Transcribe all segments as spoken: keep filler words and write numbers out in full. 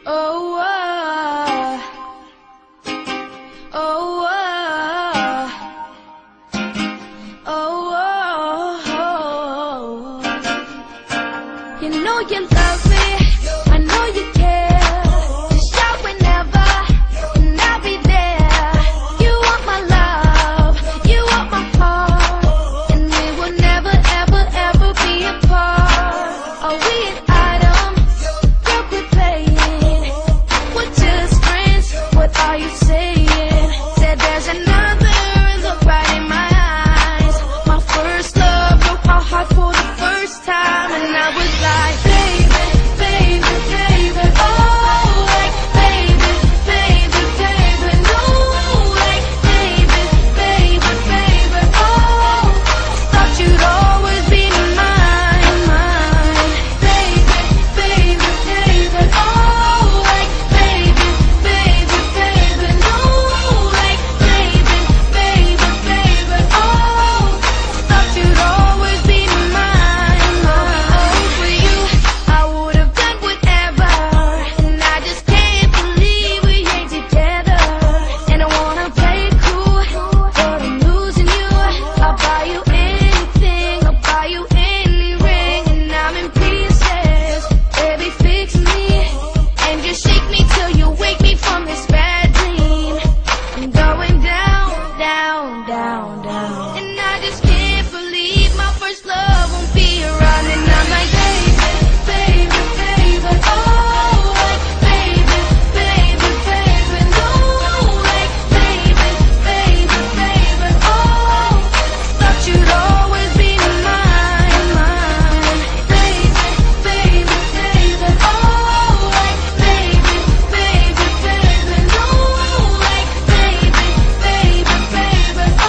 Oh, oh, oh, oh, oh, oh. You know you love me, I know you care. Just shout whenever, and I'll be there. You want my love, you want my heart, and we will never, ever, ever be apart. Are we an item? Girl, quit playing. We're just friends, what are you saying? Said there's another look right in my eyes. My first love broke my heart for the first time, and I was like, baby, baby, baby, oh, like, baby, baby, baby, no, like, baby, baby, baby, oh, thought you'd always be mine, mine, baby, baby, baby, oh, like, baby, baby, baby, no, like, baby, baby, baby, oh, thought you'd always be mine, mine. For you, I would have done whatever, and I just can't believe we ain't together. And I wanna play it cool, but I'm losing you. I'll buy you anything, I'll buy you any ring, and I'm in pieces. Baby, fix me, and just shake me till you wake me from this bad dream. I'm going down, down, down, down, and I just can't believe my first love won't be around. And I'm like, baby, baby, baby, oh, like, baby, baby, baby, no, like, baby, baby, baby, oh, thought you'd always be mine, mine, baby, baby, baby, oh, like, baby, baby, baby, no, like, baby, baby, baby, oh,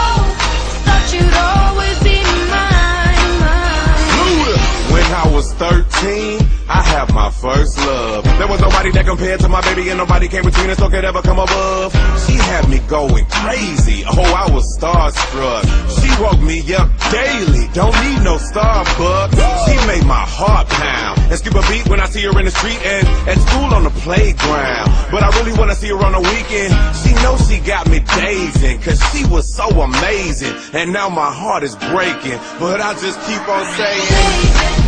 thought you'd always be mine, mine. When I was thirteen, I had my first love. There was nobody that compared to my baby, and nobody came between us or could ever come above. She had me going crazy. Oh, I was starstruck. She woke me up daily. Don't need no Starbucks. She made my heart pound and skip a beat when I see her in the street and at school on the playground. But I really wanna see her on the weekend. She knows she got me dazing, cause she was so amazing. And now my heart is breaking, but I just keep on saying,